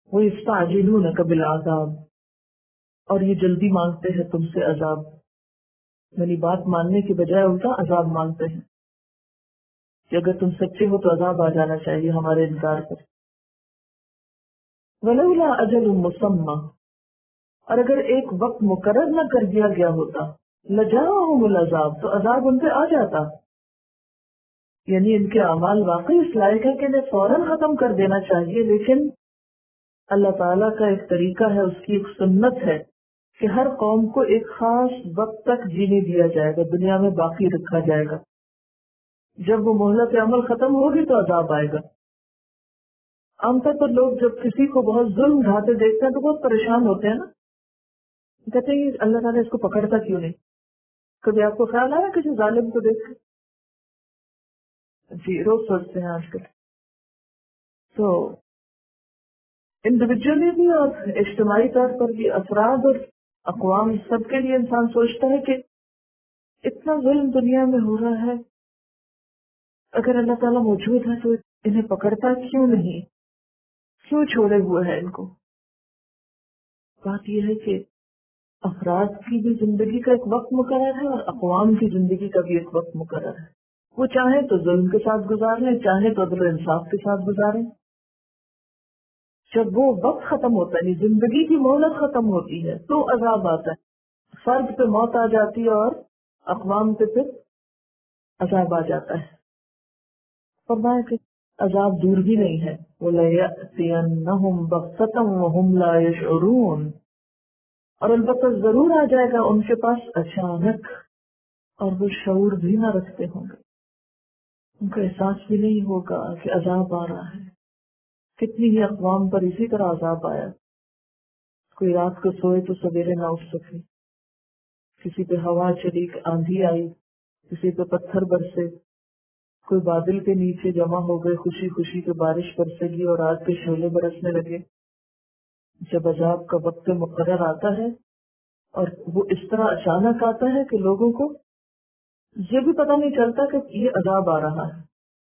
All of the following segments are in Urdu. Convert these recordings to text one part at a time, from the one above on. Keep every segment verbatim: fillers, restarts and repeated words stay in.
وَيَسْتَعْجِلُونَكَ بِالْعَذَابِ، اور یہ جلدی مانگتے ہیں تم سے عذاب، یعنی بات ماننے کے بجائے الٹا عذاب مانگتے ہیں کہ اگر تم سچے ہو تو عذاب آ جانا چاہیے ہمارے انکار پر. وَلَوْلَا أَجَلٌ مُّسَمًّى، اور اگر ایک وقت مقرر نہ کر دیا گیا ہوتا، لَجَاءَهُمُ الْعَذَابُ، تو عذاب ان پہ آ جاتا. یعنی ان کے اعمال واقعی اس لائق ہے کہ انہیں فوراً ختم کر دینا چاہیے، لیکن اللہ تعالیٰ کا ایک طریقہ ہے، اس کی ایک سنت ہے کہ ہر قوم کو ایک خاص وقت تک جینے دیا جائے گا، دنیا میں باقی رکھا جائے گا. جب وہ مہلت عمل ختم ہوگی تو عذاب آئے گا. عام طور پر لوگ جب کسی کو بہت ظلم ڈھاتے دیکھتے ہیں تو بہت پریشان ہوتے ہیں نا، کہتے ہیں اللہ تعالیٰ اس کو پکڑتا کیوں نہیں. کبھی آپ کو خیال آیا کسی ظالم کو دیکھ کے؟ جی روز سوچتے ہیں آج کل. تو انڈیویجولی بھی اور اجتماعی طور پر بھی افراد اور اقوام سب کے لیے انسان سوچتا ہے کہ اتنا ظلم دنیا میں ہو رہا ہے، اگر اللہ تعالیٰ موجود ہے تو انہیں پکڑتا کیوں نہیں، کیوں چھوڑے ہوئے ہیں ان کو. بات یہ ہے کہ افراد کی بھی زندگی کا ایک وقت مقرر ہے اور اقوام کی زندگی کا بھی ایک وقت مقرر ہے. وہ چاہیں تو ظلم کے ساتھ گزار لیں، چاہیں تو عدل و انصاف کے ساتھ گزاریں. جب وہ وقت ختم ہوتا ہے، زندگی کی مہلت ختم ہوتی ہے، تو عذاب آتا ہے. فرد پہ موت آ جاتی ہے اور اقوام پہ پھر عذاب آ جاتا ہے. فرمایا کہ عذاب دور بھی نہیں ہے. وَلَيَأْتِيَنَّهُمْ بَغْتَةً وَهُمْ لَا يَشْعُرُونَ، اور البتہ ضرور آ جائے گا ان کے پاس اچانک، اور وہ شعور بھی نہ رکھتے ہوں گے. ان کا احساس بھی نہیں ہوگا کہ عذاب آ رہا ہے. کتنی ہی اقوام پر اسی طرح عذاب آیا. کوئی رات کو سوئے تو سویرے نہ اٹھ سکے، کسی پہ ہوا چلی، آندھی آئی، کسی پہ پتھر برسے، کوئی بادل کے نیچے جمع ہو گئے، خوشی خوشی کے بارش برسے گی اور آگ کے شعلے برسنے لگے. جب عذاب کا وقت مقرر آتا ہے اور وہ اس طرح اچانک آتا ہے کہ لوگوں کو یہ بھی پتہ نہیں چلتا کہ یہ عذاب آ رہا ہے.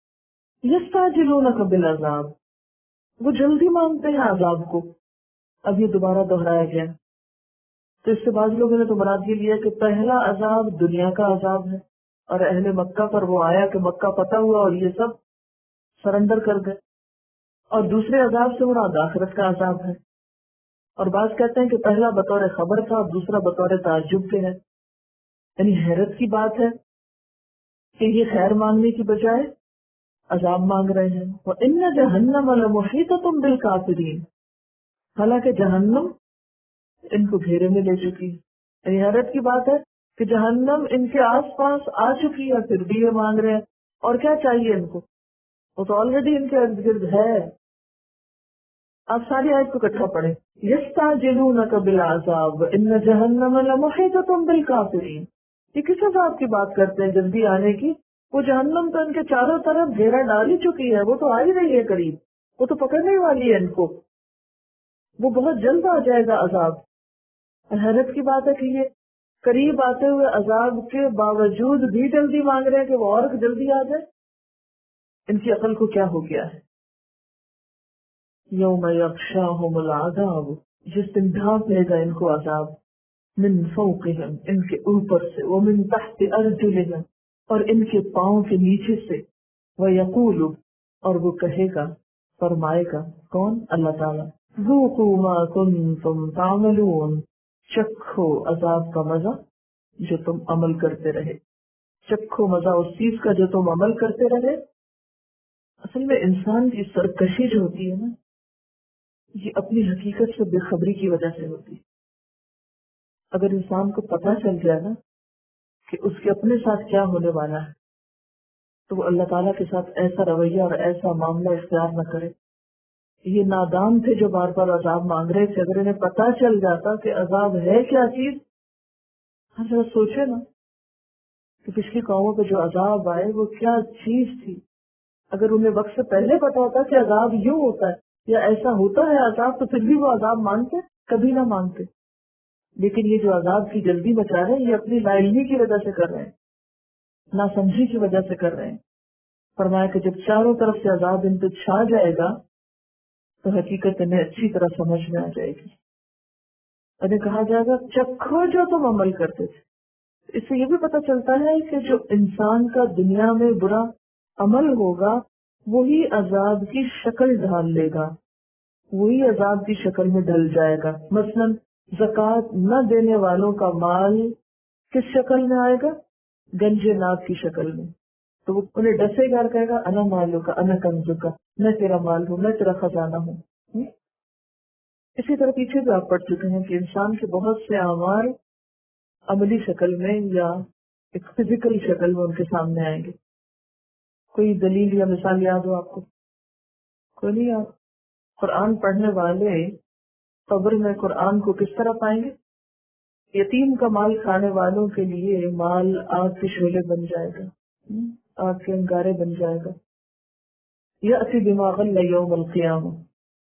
یستعجلونک بالعذاب، وہ جلدی مانگتے ہیں عذاب کو. اب یہ دوبارہ دہرایا گیا. تو اس سے بعض لوگوں نے تو مراد یہ لیا کہ پہلا عذاب دنیا کا عذاب ہے اور اہل مکہ پر وہ آیا کہ مکہ فتح ہوا اور یہ سب سرنڈر کر گئے، اور دوسرے عذاب سے مراد آخرت کا عذاب ہے. اور بعض کہتے ہیں کہ پہلا بطور خبر تھا اور دوسرا بطور تعجب کے ہے، یعنی حیرت کی بات ہے کہ یہ خیر مانگنے کی بجائے عذاب مانگ رہے ہیں. وَإِنَّ جَهَنَّمَ لَمُحِيطَةٌ بِالْكَافِرِينَ، حالانکہ جہنم ان کو گھیرے میں لے چکی ہے. یعنی حیرت کی بات ہے کہ جہنم ان کے آس پاس آ چکی ہے، پھر بھی یہ مانگ رہے ہیں. اور کیا چاہیے ان کو؟ وہ تو آلریڈی ان کے ارد گرد ہے. آپ ساری آیت کو اکٹھا پڑھیں. یستعجلونک بالعذاب ان جہنم لمحیطۃ بالکافرین، یہ کس عذاب کی بات کرتے ہیں جلدی آنے کی؟ وہ جہنم تو ان کے چاروں طرف گھیرا ڈال ہی چکی ہے، وہ تو آ ہی رہی ہے قریب، وہ تو پکڑنے والی ہے ان کو، وہ بہت جلد آ جائے گا عذاب. حیرت کی بات ہے کہ یہ قریب آتے ہوئے عذاب کے باوجود بھی جلدی مانگ رہے ہیں کہ وہ اور جلدی آ جائے. ان کی عقل کو کیا ہو گیا ہے؟ یوم یغشاہم العذاب، جس دن ڈھانپ لے گا ان کو عذاب، من فوقہم، ان کے اوپر سے، ومن تحت ارجلہم، اور ان کے پاؤں کے نیچے سے، ویقول، اور وہ کہے گا، فرمائے گا، کون؟ اللہ تعالیٰ، ذوقوا ما کنتم تعملون، چکھو عذاب کا مزہ جو تم عمل کرتے رہے. چکھو مزہ اس چیز کا جو تم عمل کرتے رہے. اصل میں انسان کی سرکشی جو ہوتی ہے نا، یہ اپنی حقیقت سے بے خبری کی وجہ سے ہوتی ہے. اگر انسان کو پتہ چل جائے نا کہ اس کے اپنے ساتھ کیا ہونے والا ہے، تو وہ اللہ تعالیٰ کے ساتھ ایسا رویہ اور ایسا معاملہ اختیار نہ کرے. یہ نادان تھے جو بار بار عذاب مانگ رہے تھے، اگر انہیں پتہ چل جاتا کہ عذاب ہے کیا چیز. ہر ذرا سوچے نا کہ پچھلی قوموں پہ جو عذاب آئے وہ کیا چیز تھی. اگر انہیں وقت سے پہلے پتا ہوتا کہ عذاب یوں ہوتا ہے یا ایسا ہوتا ہے عذاب، تو پھر بھی وہ عذاب مانگتے؟ کبھی نہ مانگتے. لیکن یہ جو عذاب کی جلدی مچا رہے ہیں، یہ اپنی لا علمی کی وجہ سے کر رہے ہیں، ناسمجھی کی وجہ سے کر رہے ہیں. فرمایا کہ جب چاروں طرف سے عذاب ان پہ چھا جائے گا تو حقیقت انہیں اچھی طرح سمجھ میں آ جائے گی. انہیں کہا جائے گا چکھو جو تم عمل کرتے تھے. اس سے یہ بھی پتہ چلتا ہے کہ جو انسان کا دنیا میں برا عمل ہوگا وہی عذاب کی شکل ڈھال لے گا، وہی عذاب کی شکل میں ڈل جائے گا. مثلاً زکوٰۃ نہ دینے والوں کا مال کس شکل میں آئے گا؟ گنجے ناک کی شکل میں. تو وہ انہیں ڈسے گا اور کہے گا انا مالو کا انا کنزو کا، میں تیرا مال ہوں، میں تیرا خزانہ ہوں. اسی طرح پیچھے بھی آپ پڑھ چکے ہیں کہ انسان کے بہت سے اعمال عملی شکل میں یا ایک فزیکل شکل میں ان کے سامنے آئیں گے. کوئی دلیل یا مثال یاد ہو آپ کو؟ کوئی نہیں یاد؟ قرآن پڑھنے والے قبر میں قرآن کو کس طرح پائیں گے؟ یتیم کا مال کھانے والوں کے لیے مال آگ کے شعلے بن جائے گا، آگ کے انگارے بن جائے گا. یأتی بما غل یوم القیامہ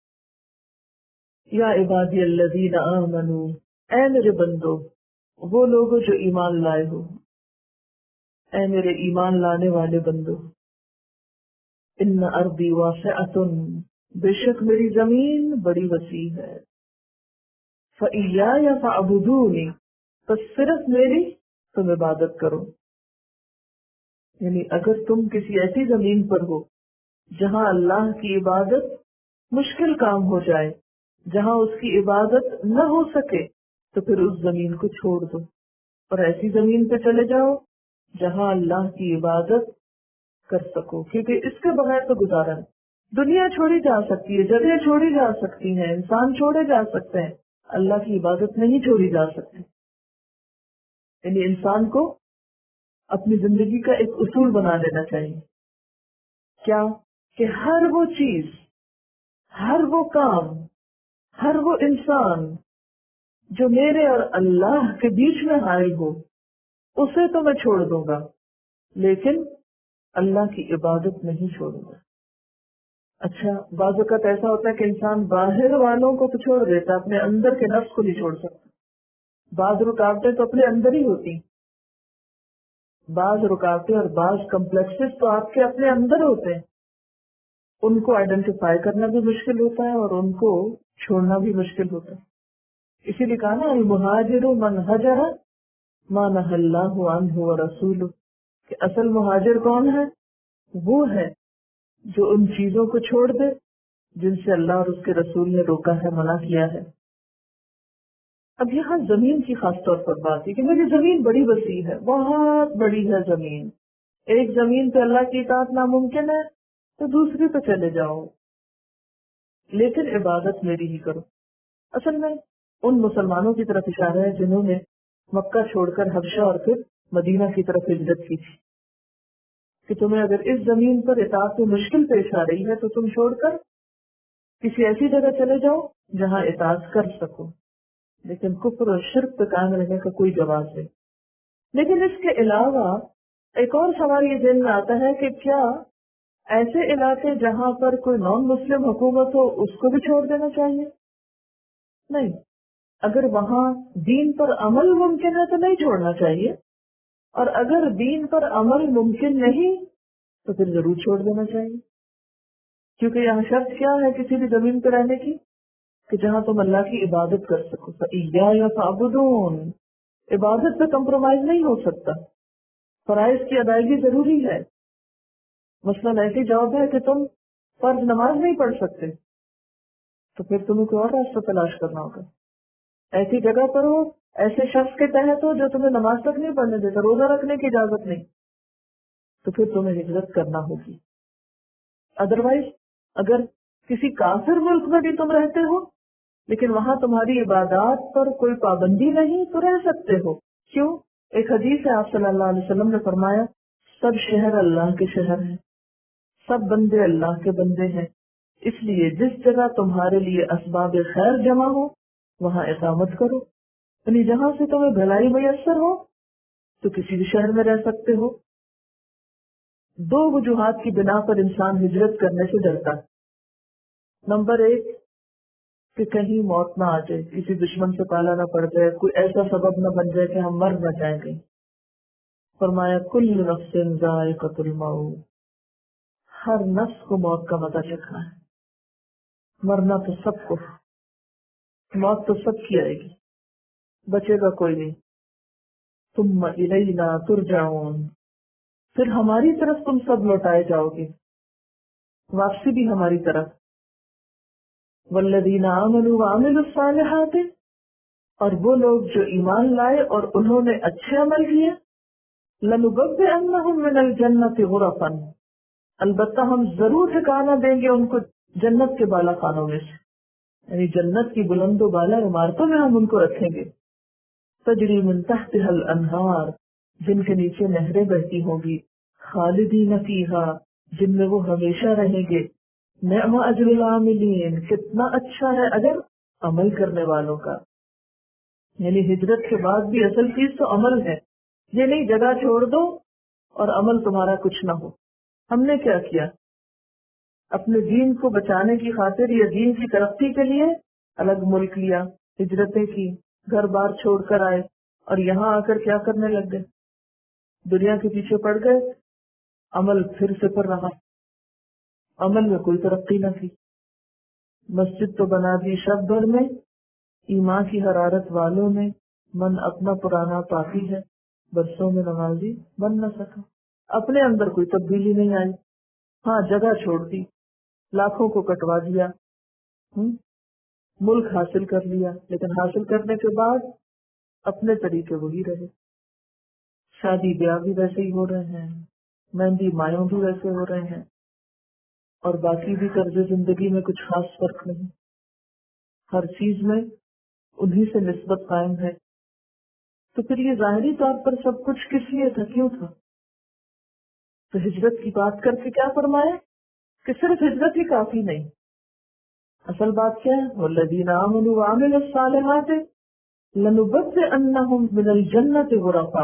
یا عبادی الذین آمنوا، اے میرے بندو وہ لوگ جو ایمان لائے ہو، اے میرے ایمان لانے والے بندو. ان ارضی واسعۃ، بے شک میری زمین بڑی وسیع ہے. فإیایا فاعبدونی، بس صرف میری تم عبادت کرو. یعنی اگر تم کسی ایسی زمین پر ہو جہاں اللہ کی عبادت مشکل کام ہو جائے، جہاں اس کی عبادت نہ ہو سکے، تو پھر اس زمین کو چھوڑ دو اور ایسی زمین پہ چلے جاؤ جہاں اللہ کی عبادت کر سکو، کیونکہ اس کے بغیر تو گزارا نہیں. دنیا چھوڑی جا سکتی ہے، جگہ چھوڑی جا سکتی ہیں، انسان چھوڑے جا سکتے ہیں، اللہ کی عبادت نہیں چھوڑی جا سکتی. یعنی انسان کو اپنی زندگی کا ایک اصول بنا لینا چاہیے. کیا؟ کہ ہر وہ چیز، ہر وہ کام، ہر وہ انسان جو میرے اور اللہ کے بیچ میں حائل ہو اسے تو میں چھوڑ دوں گا، لیکن اللہ کی عبادت نہیں چھوڑوں گا. اچھا، بعض اوقات ایسا ہوتا ہے کہ انسان باہر والوں کو تو چھوڑ دیتا، اپنے اندر کے نفس کو نہیں چھوڑ سکتا. بعض رکاوٹیں تو اپنے اندر ہی ہوتی، بعض رکاوٹیں اور بعض کمپلیکسز تو آپ کے اپنے اندر ہوتے ہیں. ان کو آئیڈینٹیفائی کرنا بھی مشکل ہوتا ہے اور ان کو چھوڑنا بھی مشکل ہوتا ہے. اسی لیے کہا نا المہاجر من ہجر ما نہی اللہ عنہ ورسولہ، کہ اصل مہاجر کون ہے؟ وہ ہے جو ان چیزوں کو چھوڑ دے جن سے اللہ اور اس کے رسول نے روکا ہے، منع کیا ہے. اب یہاں زمین کی خاص طور پر بات ہے کہ میری زمین بڑی وسیع ہے، بہت بڑی ہے زمین. ایک زمین پہ اللہ کی اطاعت ناممکن ہے تو دوسری پہ چلے جاؤ، لیکن عبادت میری ہی کرو. اصل میں ان مسلمانوں کی طرف اشارہ ہے جنہوں نے مکہ چھوڑ کر حبشہ اور پھر مدینہ کی طرف ہجرت کی تھی، کہ تمہیں اگر اس زمین پر اطاعت میں مشکل پیش آ رہی ہے تو تم چھوڑ کر کسی ایسی جگہ چلے جاؤ جہاں اطاعت کر سکو، لیکن کفر اور شرک پہ قائم رہنے کا کوئی جواز نہیں. لیکن اس کے علاوہ ایک اور سوال یہ ذہن میں آتا ہے کہ کیا ایسے علاقے جہاں پر کوئی نان مسلم حکومت ہو اس کو بھی چھوڑ دینا چاہیے؟ نہیں. اگر وہاں دین پر عمل ممکن ہے تو نہیں چھوڑنا چاہیے، اور اگر دین پر عمل ممکن نہیں تو پھر ضرور چھوڑ دینا چاہیے. کیونکہ یہاں شرط کیا ہے کسی بھی زمین پہ رہنے کی؟ کہ جہاں تم اللہ کی عبادت کر سکو. فَإِيَّايَ فَاعْبُدُونِ، عبادت پہ کمپرومائز نہیں ہو سکتا، فرائض کی ادائیگی ضروری ہے. مثلاً ایسی جاب ہے کہ تم فرض نماز نہیں پڑھ سکتے تو پھر تمہیں کوئی اور راستہ تلاش کرنا ہوگا. ایسی جگہ پر ہو، ایسے شخص کے تحت ہو جو تمہیں نماز تک نہیں پڑھنے دیتا، روزہ رکھنے کی اجازت نہیں، تو پھر تمہیں ہجرت کرنا ہوگی. ادروائز اگر کسی کافر ملک میں بھی تم رہتے ہو لیکن وہاں تمہاری عبادات پر کوئی پابندی نہیں تو رہ سکتے ہو. کیوں؟ ایک حدیث ہے، آپ صلی اللہ علیہ وسلم نے فرمایا سب شہر اللہ کے شہر ہیں، سب بندے اللہ کے بندے ہیں، اس لیے جس جگہ تمہارے لیے اسباب خیر جمع ہو وہاں اقامت کرو. یعنی جہاں سے تمہیں بھلائی میسر ہو تو کسی بھی شہر میں رہ سکتے ہو. دو وجوہات کی بنا پر انسان ہجرت کرنے سے ڈرتا ہے. نمبر ایک کہ کہیں موت نہ آ جائے، کسی دشمن سے پالا نہ پڑ جائے، کوئی ایسا سبب نہ بن جائے کہ ہم مر نہ جائیں گے. فرمایا کل نفس ذائقۃ الموت، ہر نفس کو موت کا مزہ چکھنا ہے. مرنا تو سب کو، موت تو سب کی آئے گی، بچے گا کوئی نہیں. ثم الینا ترجعون، پھر ہماری طرف تم سب لوٹائے جاؤ گے، واپسی بھی ہماری طرف. والذین آمنوا وعملوا الصالحات، اور وہ لوگ جو ایمان لائے اور انہوں نے اچھے عمل کیے. لنبوئنہم من الجنۃ غرفا، البتہ ہم ضرور ٹھکانہ دیں گے ان کو جنت کے بالا خانوں میں سے، یعنی جنت کی بلند و بالا عمارتوں میں ہم ان کو رکھیں گے. تجری من تحتها الانہار، جن کے نیچے نہریں بہتی ہوں گی. خالدین فیہا، جن میں وہ ہمیشہ رہیں گے. نعم اجر العاملین، کتنا اچھا ہے اجر عمل کرنے والوں کا. یعنی ہجرت کے بعد بھی اصل چیز تو عمل ہے، یہ نہیں جگہ چھوڑ دو اور عمل تمہارا کچھ نہ ہو. ہم نے کیا کیا؟ اپنے دین کو بچانے کی خاطر یا دین کی ترقی کے لیے الگ ملک لیا، ہجرتیں کی، گھر بار چھوڑ کر آئے، اور یہاں آ کر کیا کرنے لگ گئے؟ دنیا کے پیچھے پڑ گئے. عمل پھر صفر رہا، عمل میں کوئی ترقی نہ کی. مسجد تو بنا دی شب بھر میں، ایمان کی حرارت والوں میں من اپنا پرانا پاکی ہے، برسوں میں نمازی بن نہ سکا. اپنے اندر کوئی تبدیلی نہیں آئی. ہاں جگہ چھوڑ دی، لاکھوں کو کٹوا دیا، ہم؟ ملک حاصل کر لیا، لیکن حاصل کرنے کے بعد اپنے طریقے وہی رہے. شادی بیاہ بھی ویسے ہی ہو رہے ہیں، مہندی مایوں بھی ویسے ہو رہے ہیں، اور باقی بھی طرز زندگی میں کچھ خاص فرق نہیں. ہر چیز میں انہی سے نسبت قائم ہے. تو پھر یہ ظاہری طور پر سب کچھ کس لیے تھا، کیوں تھا؟ تو ہجرت کی بات کر کے کیا فرمایا کہ صرف ہجرت ہی کافی نہیں. اصل بات کیا ہے؟ والذین آمنوا وعملوا الصالحات لنبوئنہم من الجنۃ غرفا،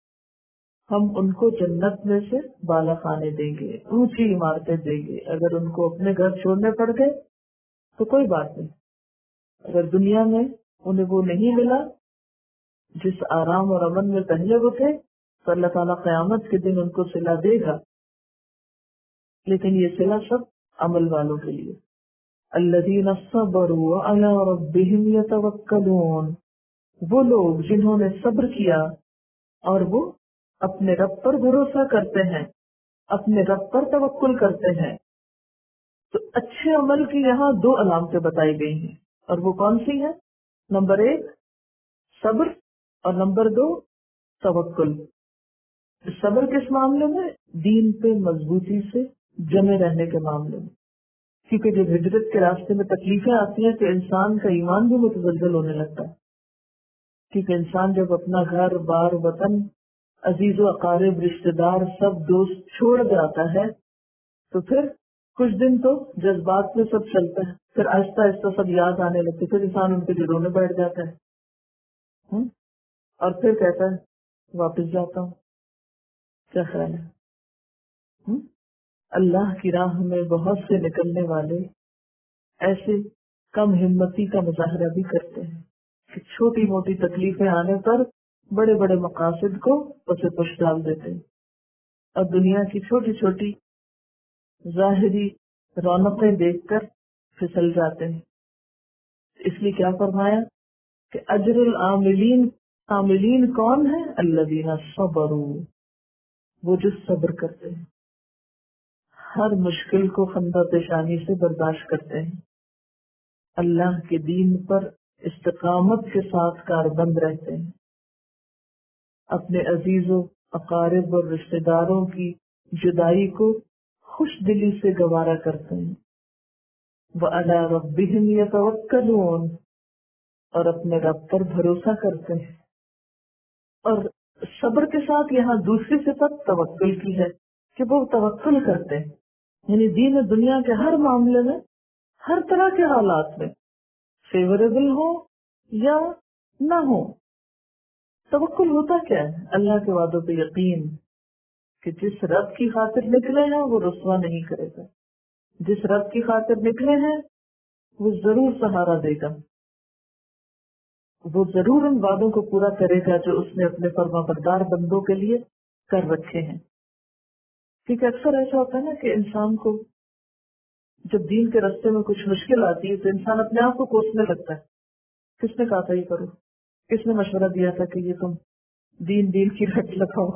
ہم ان کو جنت میں سے بالا خانے دیں گے، اونچی عمارتیں دیں گے. اگر ان کو اپنے گھر چھوڑنے پڑ گئے تو کوئی بات نہیں، اگر دنیا میں انہیں وہ نہیں ملا جس آرام اور امن میں پہلے وہ تھے، تو اللہ تعالیٰ قیامت کے دن ان کو صلہ دے گا. لیکن یہ صلہ سب عمل والوں کے لیے. الذین صبروا علی ربہم یتوکلون، وہ لوگ جنہوں نے صبر کیا اور وہ اپنے رب پر بھروسہ کرتے ہیں، اپنے رب پر توکل کرتے ہیں. تو اچھے عمل کی یہاں دو علامتیں بتائی گئی ہیں، اور وہ کون سی ہیں؟ نمبر ایک صبر، اور نمبر دو توکل. صبر کس معاملے میں؟ دین پہ مضبوطی سے جمے رہنے کے معاملے میں. کیونکہ جب ہجرت کے راستے میں تکلیفیں آتی ہیں تو انسان کا ایمان بھی متزلزل ہونے لگتا ہے. کیونکہ انسان جب اپنا گھر بار وطن عزیز و اقارب رشتہ دار سب دوست چھوڑ جاتا ہے تو پھر کچھ دن تو جذبات میں سب چلتا ہے، پھر آہستہ آہستہ سب یاد آنے لگتے، پھر انسان ان کے لیے رونے بیٹھ جاتا ہے، ہم؟ اور پھر کہتا ہے واپس جاتا ہوں. کیا خیال ہے؟ ہم؟ اللہ کی راہ میں بہت سے نکلنے والے ایسے کم ہمتی کا مظاہرہ بھی کرتے ہیں کہ چھوٹی موٹی تکلیفیں آنے پر بڑے بڑے مقاصد کو اسے پش ڈال دیتے ہیں، اور دنیا کی چھوٹی چھوٹی ظاہری رونقیں دیکھ کر پھسل جاتے ہیں. اس لیے کیا فرمایا کہ اجر العاملین، عاملین کون ہے؟ الذین صبروا، وہ جو صبر کرتے ہیں، ہر مشکل کو خندہ پیشانی سے برداشت کرتے ہیں، اللہ کے دین پر استقامت کے ساتھ کاربند رہتے ہیں، اپنے عزیز و اقارب اور رشتہ داروں کی جدائی کو خوش دلی سے گوارا کرتے ہیں. وَعَلَىٰ رَبِّهِمْ يَتَوَكَّلُونَ، اور اپنے رب پر بھروسہ کرتے ہیں. اور صبر کے ساتھ یہاں دوسری صفت توکل کی ہے کہ وہ توکل کرتے ہیں، یعنی دین و دنیا کے ہر معاملے میں، ہر طرح کے حالات میں، فیوریبل ہو یا نہ ہو. توکل ہوتا کیا ہے؟ اللہ کے وعدوں پہ یقین کہ جس رب کی خاطر نکلے ہیں وہ رسوا نہیں کرے گا، جس رب کی خاطر نکلے ہیں وہ ضرور سہارا دے گا، وہ ضرور ان وعدوں کو پورا کرے گا جو اس نے اپنے فرما بردار بندوں کے لیے کر رکھے ہیں. کیونکہ اکثر ایسا ہوتا ہے نا کہ انسان کو جب دین کے راستے میں کچھ مشکل آتی ہے تو انسان اپنے آپ کو کوسنے لگتا ہے، کس نے کہا تھا یہ کرو، کس نے مشورہ دیا تھا کہ یہ تم دین دین کی رٹ لگاؤ،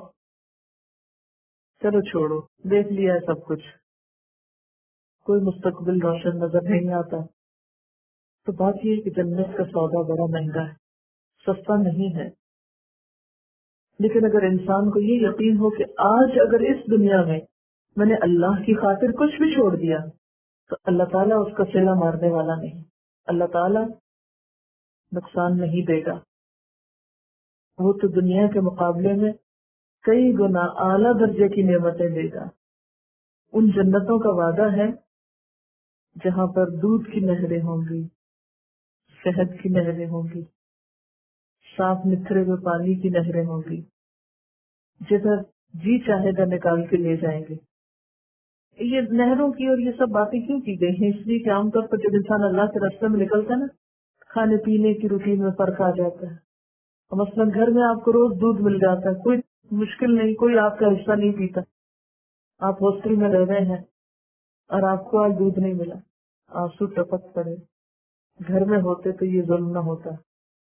چلو چھوڑو، دیکھ لیا ہے سب کچھ، کوئی مستقبل روشن نظر نہیں آتا۔ تو بات یہ ہے کہ جنت کا سودا بڑا مہنگا ہے، سستا نہیں ہے۔ لیکن اگر انسان کو یہ یقین ہو کہ آج اگر اس دنیا میں میں نے اللہ کی خاطر کچھ بھی چھوڑ دیا تو اللہ تعالیٰ اس کا صلہ مارنے والا نہیں، اللہ تعالیٰ نقصان نہیں دے گا، وہ تو دنیا کے مقابلے میں کئی گنا اعلیٰ درجے کی نعمتیں دے گا۔ ان جنتوں کا وعدہ ہے جہاں پر دودھ کی نہریں ہوں گی، شہد کی نہریں ہوں گی، صاف نتھرے ہوئے پانی کی نہریں ہوں گی، جدھر جی چاہے گا نکال کے لے جائیں گے۔ یہ نہروں کی اور یہ سب باتیں کیوں کی گئی ہیں؟ اس لیے کہ عام طور پر جب انسان اللہ کے راستے میں نکلتا ہے نا، کھانے پینے کی روٹین میں فرق آ جاتا ہے۔ مثلاً گھر میں آپ کو روز دودھ مل جاتا ہے، کوئی مشکل نہیں، کوئی آپ کا حصہ نہیں پیتا۔ آپ ہاسٹل میں رہ رہے ہیں اور آپ کو آج دودھ نہیں ملا، آنسو ٹپک پڑے، گھر میں ہوتے تو یہ ظلم نہ ہوتا۔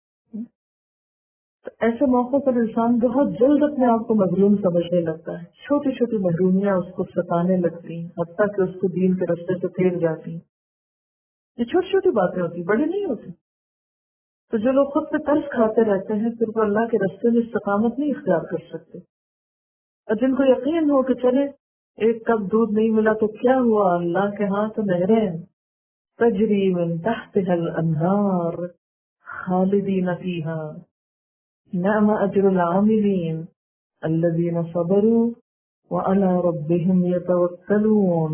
تو ایسے موقع پر انسان بہت جلد اپنے آپ کو مظلوم سمجھنے لگتا ہے، چھوٹی چھوٹی محرومیاں اس کو ستانے لگتی ہیں، حتیٰ کہ اس کو دین کے راستے سے پھیر جاتی ہیں۔ یہ چھوٹی چھوٹی باتیں ہوتی، بڑی نہیں ہوتی۔ تو جو لوگ خود پہ ترس کھاتے رہتے ہیں پھر وہ اللہ کے راستے میں استقامت نہیں اختیار کر سکتے۔ اور جن کو یقین ہو کہ چلے ایک کپ دودھ نہیں ملا تو کیا ہوا، اللہ کے ہاں تو نہریں تجری من تحتها الانہار خالدین فیہا نعم اجر العاملین الذین صبروا وعلی ربہم یتوکلون۔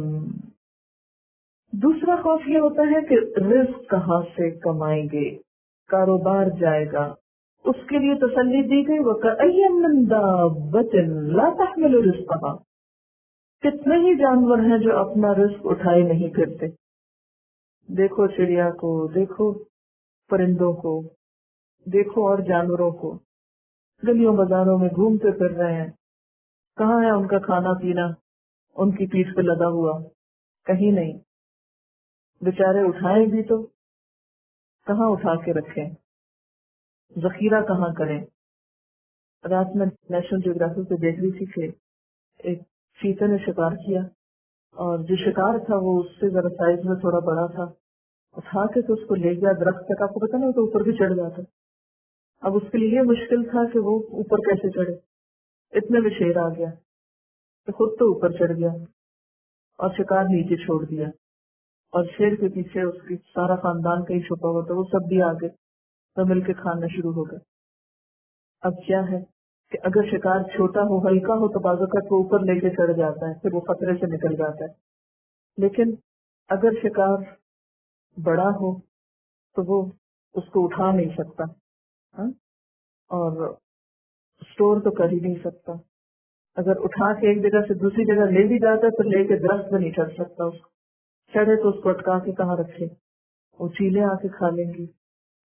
دوسرا خوف یہ ہوتا ہے کہ رزق کہاں سے کمائیں گے، کاروبار جائے گا، اس کے لیے تسلی دی گئی وَكَأَيٍّ مِّن دَابَّةٍ لَا تَحْمِلُ رِزْقَهَا، کتنے ہی جانور ہیں جو اپنا رزق اٹھائے نہیں پھرتے۔ دیکھو چڑیا کو، دیکھو پرندوں کو، دیکھو اور جانوروں کو، گلیوں بازاروں میں گھومتے پھر رہے ہیں، کہاں ہے ان کا کھانا پینا ان کی پیٹھ پہ لدا ہوا؟ کہیں نہیں۔ بیچارے اٹھائیں بھی تو کہاں اٹھا کے رکھیں، ذخیرہ کہاں کریں؟ رات میں نیشنل جیوگرافی پہ دیکھ رہی تھی کہ ایک چیتے نے شکار کیا اور جو شکار تھا وہ اس سے ذرا سائز میں تھوڑا بڑا تھا، اٹھا کے تو اس کو لے گیا درخت تک۔ آپ کو پتا نا تو اوپر بھی چڑھ جاتا، اب اس کے لیے مشکل تھا کہ وہ اوپر کیسے چڑھے، اتنے میں شیر آ گیا تو خود تو اوپر چڑھ گیا اور شکار نیچے چھوڑ دیا، اور شیر کے پیچھے اس کی سارا خاندان کہیں چھپا ہوا تھا، وہ سب بھی آگے تو مل کے کھانا شروع ہو گئے۔ اب کیا ہے کہ اگر شکار چھوٹا ہو، ہلکا ہو تو بازو کا وہ اوپر لے کے چڑھ جاتا ہے، پھر وہ خطرے سے نکل جاتا ہے، لیکن اگر شکار بڑا ہو تو وہ اس کو اٹھا نہیں سکتا، ہاں، اور اسٹور تو کر ہی نہیں سکتا۔ اگر اٹھا کے ایک جگہ سے دوسری جگہ لے بھی جاتا ہے تو لے کے درخت میں نہیں چڑھ سکتا، اس کو چڑھے تو اس کو اٹکا کے کہاں رکھے، وہ چیلیں آ کے کھا لیں گی۔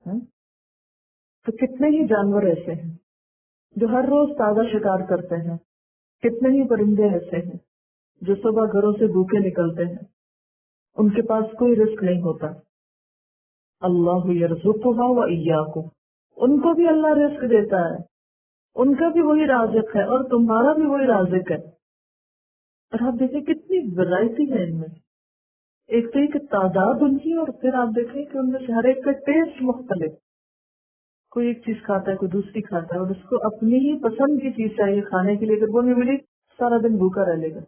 تو کتنے ہی جانور ایسے ہیں جو ہر روز تازہ شکار کرتے ہیں، کتنے ہی پرندے ایسے ہیں جو صبح گھروں سے بھوکے نکلتے ہیں، ان کے پاس کوئی رزق نہیں ہوتا۔ اللہ یرزقھا و ایاکم، ان کو بھی اللہ رزق دیتا ہے، ان کا بھی وہی رازق ہے اور تمہارا بھی وہی رازق ہے۔ اور آپ دیکھیں کتنی ورائٹی ہے ان میں، ایک تو ایک تعداد ان کی، اور پھر آپ دیکھیں کہ ان میں سے ہر ایک کا ٹیسٹ مختلف، کوئی ایک چیز کھاتا ہے کوئی دوسری کھاتا ہے، اور اس کو اپنی ہی پسند کی چیز چاہیے کھانے کے لیے، اگر وہ نہیں ملی سارا دن بھوکا رہ لے گا۔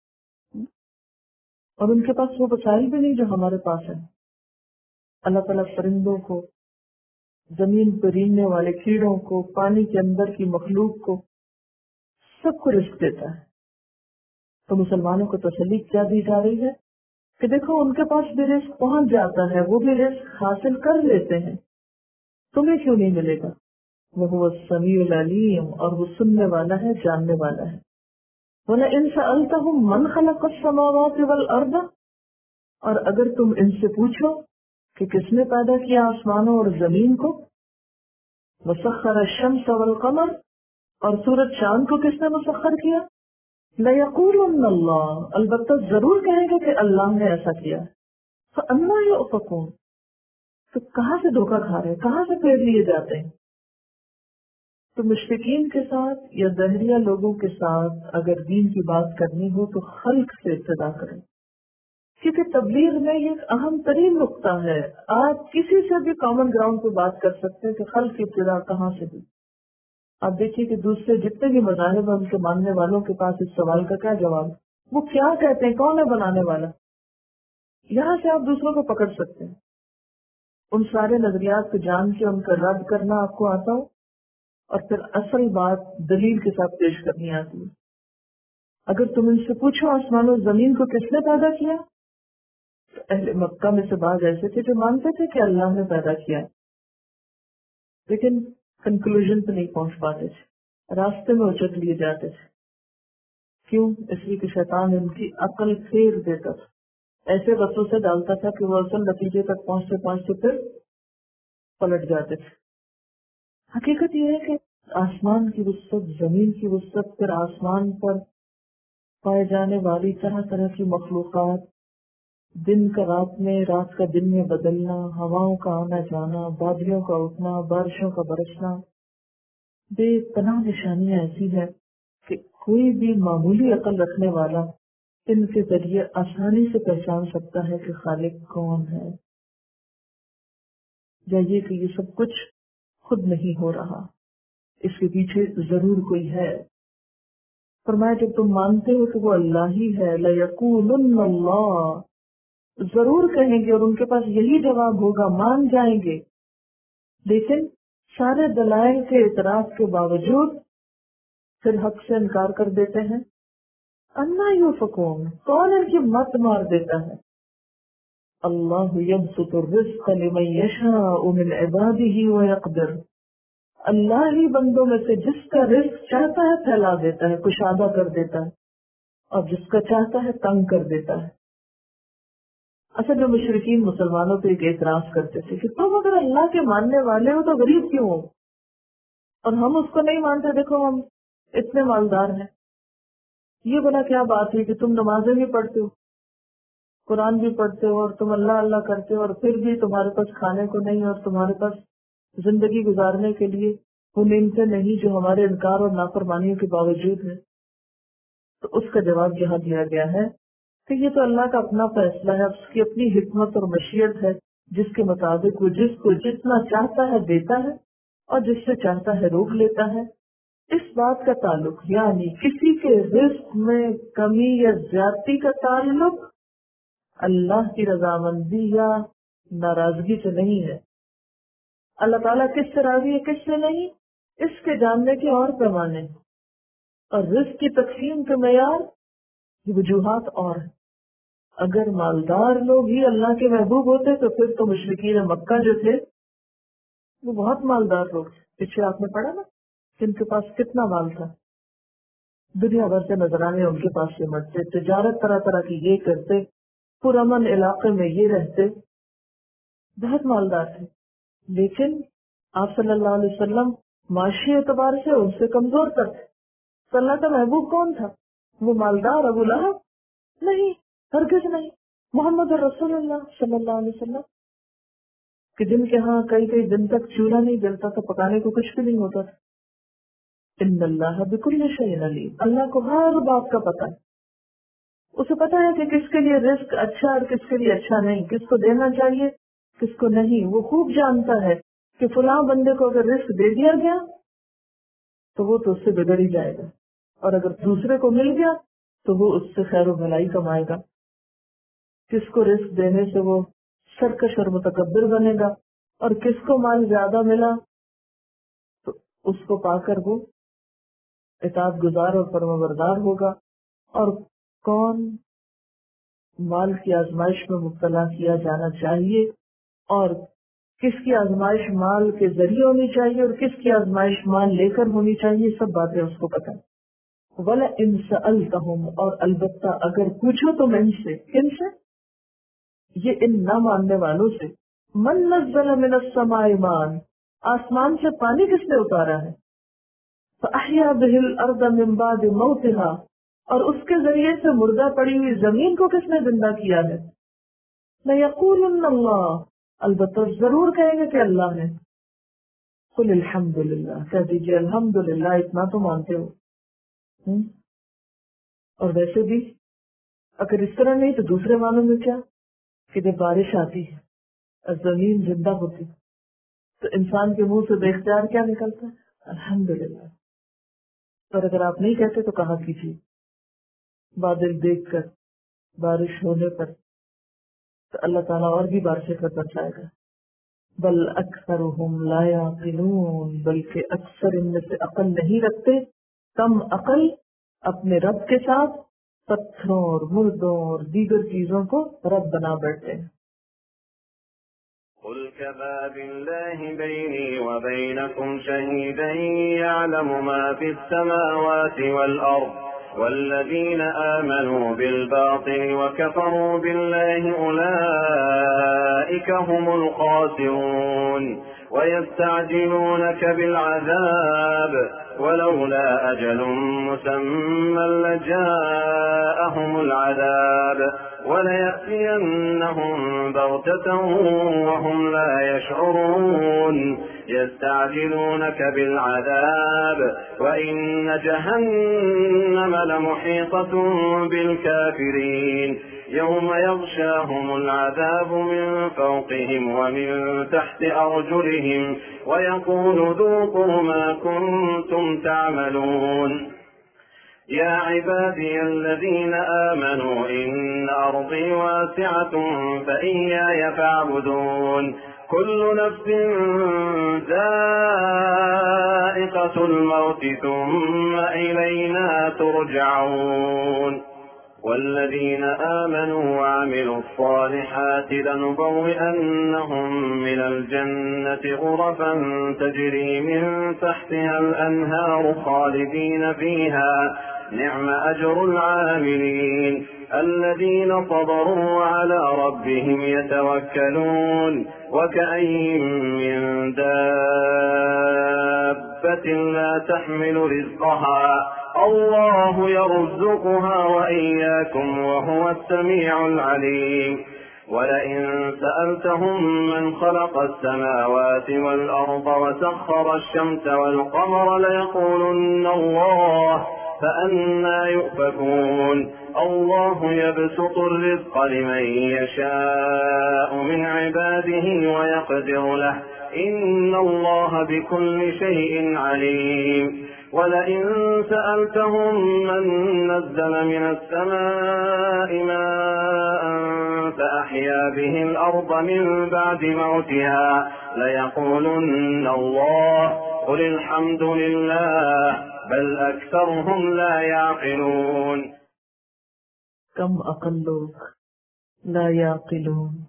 اور ان کے پاس وہ وسائل بھی نہیں جو ہمارے پاس ہے۔ اللہ تعالیٰ پرندوں کو، زمین پر رینگنے والے کیڑوں کو، پانی کے اندر کی مخلوق کو، سب کو رزق دیتا ہے۔ تو مسلمانوں کو تسلی کیا دی جا رہی ہے کہ دیکھو ان کے پاس بھی رزق پہنچ جاتا ہے، وہ بھی رزق حاصل کر لیتے ہیں، تمہیں کیوں نہیں ملے گا؟ وہ السمیع العلیم، اور وہ سننے والا ہے، جاننے والا ہے۔ وَلَئِن سَأَلْتَهُم مَّنْ خَلَقَ السَّمَاوَاتِ وَالْأَرْضَ، اور اگر تم ان سے پوچھو کہ کس نے پیدا کیا آسمانوں اور زمین کو، وَسَخَّرَ الشَّمْسَ وَالْقَمَرَ، اور سورج چاند کو کس نے مسخر کیا، لَيَقُولُنَّ اللَّهُ، البتہ ضرور کہیں گے کہ اللہ نے ایسا کیا۔ فَأَنَّىٰ يُؤْفَكُونَ، تو کہاں سے دھوکہ کھا رہے ہیں، کہاں سے پھیر لیے جاتے ہیں؟ تو مشرکین کے ساتھ یا دہریہ لوگوں کے ساتھ اگر دین کی بات کرنی ہو تو خلق سے ابتدا کریں، کیونکہ تبلیغ میں یہ ایک اہم ترین نقطہ ہے. آپ کسی سے بھی کامن گراؤنڈ پہ بات کر سکتے ہیں کہ خلق کی ابتدا کہاں سے ہوئی. آپ دیکھیے کہ دوسرے جتنے بھی مذاہب ہیں ان کے ماننے والوں کے پاس اس سوال کا کیا جواب، وہ کیا کہتے ہیں، کون ہے بنانے والا. یہاں سے آپ دوسروں کو پکڑ سکتے ہیں. ان سارے نظریات کو جان کے ان کا رد کرنا آپ کو آتا ہو اور پھر اصل بات دلیل کے ساتھ پیش کرنی آتی ہے. اگر تم ان سے پوچھو آسمان و زمین کو کس نے پیدا کیا، تو اہل مکہ میں سے بعض ایسے تھے جو مانتے تھے کہ اللہ نے پیدا کیا، لیکن کنکلوژن پہ نہیں پہنچ پاتے تھے، راستے میں اچک لیے جاتے تھے. کیوں؟ اس لیے کہ شیطان ان کی عقل پھیر دیتا تھا، ایسے بسوں سے ڈالتا تھا کہ وہ اصل نتیجے تک پہنچتے پہنچتے پھر پلٹ جاتے تھے. حقیقت یہ ہے کہ آسمان کی وسعت، زمین کی وسعت، پھر آسمان پر پائے جانے والی طرح طرح کی مخلوقات، دن کا رات میں، رات کا دن میں بدلنا، ہواؤں کا آنا جانا، بادلوں کا اٹھنا، بارشوں کا برسنا، بے پناہ نشانیاں ایسی ہیں کہ کوئی بھی معمولی عقل رکھنے والا ان کے ذریعے آسانی سے پہچان سکتا ہے کہ خالق کون ہے، یا یہ کہ یہ سب کچھ خود نہیں ہو رہا، اس کے پیچھے ضرور کوئی ہے. فرمایا جب تم مانتے ہو کہ وہ اللہ ہی ہے، لَيَقُولُنَّ اللَّهُ، ضرور کہیں گے اور ان کے پاس یہی جواب ہوگا، مان جائیں گے. لیکن سارے دلائل کے اعتراف کے باوجود پھر حق سے انکار کر دیتے ہیں. اَنَّىٰ يُؤْفَكُونَ، کون ان کی مت مار دیتا ہے. اللہ یبسط الرزق لمن یشاء من عباده ویقدر، اللہ ہی بندوں میں سے جس کا رزق چاہتا ہے پھیلا دیتا ہے، کشادہ کر دیتا ہے، اور جس کا چاہتا ہے تنگ کر دیتا ہے. اصل جو مشرکین مسلمانوں پہ ایک اعتراض کرتے تھے کہ تم اگر اللہ کے ماننے والے ہو تو غریب کیوں ہو، اور ہم اس کو نہیں مانتے، دیکھو ہم اتنے مالدار ہیں. یہ بلا کیا بات ہے کہ تم نمازیں بھی پڑھتے ہو، قرآن بھی پڑھتے ہو، اور تم اللہ اللہ کرتے ہو، اور پھر بھی تمہارے پاس کھانے کو نہیں، اور تمہارے پاس زندگی گزارنے کے لیے وہ نعمتیں نہیں جو ہمارے انکار اور نافرمانیوں کے باوجود ہے. تو اس کا جواب یہاں دیا گیا ہے کہ یہ تو اللہ کا اپنا فیصلہ ہے، اس کی اپنی حکمت اور مشیت ہے، جس کے مطابق وہ جس کو جتنا چاہتا ہے دیتا ہے اور جس سے چاہتا ہے روک لیتا ہے. اس بات کا تعلق یعنی کسی کے رزق میں کمی یا زیادتی کا تعلق اللہ کی رضامندی یا ناراضگی سے نہیں ہے. اللہ تعالیٰ کس سے راضی ہے کس سے نہیں، اس کے جاننے کے اور پیمانے، اور رزق کی تقسیم کے معیار یہ وجوہات اور ہیں. اگر مالدار لوگ ہی اللہ کے محبوب ہوتے تو پھر تو مشرکین مکہ جو تھے وہ بہت مالدار لوگ تھے. پیچھے آپ نے پڑھا نا کہ ان کے پاس کتنا مال تھا، دنیا بھر سے نظرانے ان کے پاس سے مرتے، تجارت طرح طرح کی یہ کرتے، پرامن علاقے میں یہ رہتے، بہت مالدار تھے. لیکن آپ صلی اللہ علیہ وسلم معاشی اعتبار سے ان سے کمزور تر تھے. تو اللہ کا محبوب کون تھا؟ وہ مالدار ابو لہب نہیں، ہرگز نہیں. محمد رسول اللہ صلی اللہ علیہ وسلم کہ جن کے ہاں کئی کئی دن تک چولہا نہیں جلتا تھا، پکانے کو کچھ بھی نہیں ہوتا تھا. ان اللہ بکل شیء علیم، اللہ کو ہر بات کا پتہ ہے. اسے پتا ہے کہ کس کے لیے رزق اچھا اور کس کے لیے اچھا نہیں، کس کو دینا چاہیے کس کو نہیں. وہ خوب جانتا ہے کہ فلاں بندے کو اگر رزق دے دیا گیا تو وہ تو اس سے بگڑ ہی جائے گا، اور اگر دوسرے کو مل گیا تو وہ اس سے خیر و بھلائی کمائے گا. کس کو رزق دینے سے وہ سرکش اور متکبر بنے گا، اور کس کو مال زیادہ ملا تو اس کو پا کر وہ اطاعت گزار اور فرمانبردار ہوگا. اور کون مال کی آزمائش میں مبتلا کیا جانا چاہیے اور کس کی آزمائش مال کے ذریعے ہونی چاہیے اور کس کی آزمائش مال لے کر ہونی چاہیے، سب باتیں اس کو پتہ. وَلَئِن سَأَلْتَهُمْ، اور البتہ اگر پوچھو تم ان سے، کن سے؟ یہ ان نہ ماننے والوں سے. من نزل من السماء ماء، آسمان سے پانی کس نے اتارا ہے؟ فَأَحْيَا بِهِ الْأَرْضَ مِنْ بَعْدِ مَوْتِهَا، اور اس کے ذریعے سے مردہ پڑی ہوئی زمین کو کس نے زندہ کیا ہے؟ लयक़ूलुन्न अल्लाह, अलबत्ता जरूर कहेंगे कि अल्लाह है। कुल अल्हम्दुलिल्लाह, कह दीजिए अल्हम्दुलिल्लाह, इतना तो मानते हो। हुँ? और वैसे भी अगर इस तरह नहीं तो दूसरे मानों में क्या, कि जब बारिश आती है और जमीन जिंदा होती तो इंसान के मुंह से बेख्तियार क्या निकलता है? अल्हम्दुलिल्लाह। पर अगर आप नहीं कहते तो कहा कीजिए, बादल देखकर, बारिश होने पर तो अल्लाह ताला और भी बारिशें कर बरसाएगा। बल अक्सरुहुम ला याक़िलून, बल्कि अक्सर इनमें से अकल नहीं रखते। कम अकल अपने रब के साथ पत्थरों और मुर्दों और दीगर चीजों को रब बना बैठते हैं। قل كفى بالله بيني وبينكم شهيدا يعلم ما في السماوات والأرض والذين آمنوا بالباطل وكفروا بالله أولئك هم الخاسرون ويستعجلونك بالعذاب ولولا أجل مسمى لجاءهم العذاب وليأتينهم بغتة وهم لا يشعرون يستعجلونك بالعذاب وإن جهنم لمحيطة بالكافرين يوم يغشاهم العذاب من فوقهم ومن تحت أرجلهم ويقول ذوقوا ما كنتم تعملون يا عبادي الذين آمنوا إن أرضي واسعة فإياي فاعبدون كل نفس ذائقة الموت ثم إلينا ترجعون والذين آمنوا وعملوا الصالحات لنبوئنهم من الجنة غرفا تجري من تحتها الأنهار خالدين فيها نعم أجر العاملين الذين صبروا وعلى ربهم يتوكلون وكأين من دابة لا تحمل رزقها الله يرزقها وإياكم وهو السميع العليم ولئن سألتهم من خلق السماوات والأرض وسخر الشمس والقمر ليقولن الله فأنى يؤفكون الله يبسط الرزق لمن يشاء من عباده ويقدر له إن الله بكل شيء عليم ولئن سألتهم من نزل من السماء ماء فأحيا به الأرض من بعد موتها ليقولن الله قل الحمد لله بل أكثرهم لا يعقلون कम अकल लोग ला याक़िलून,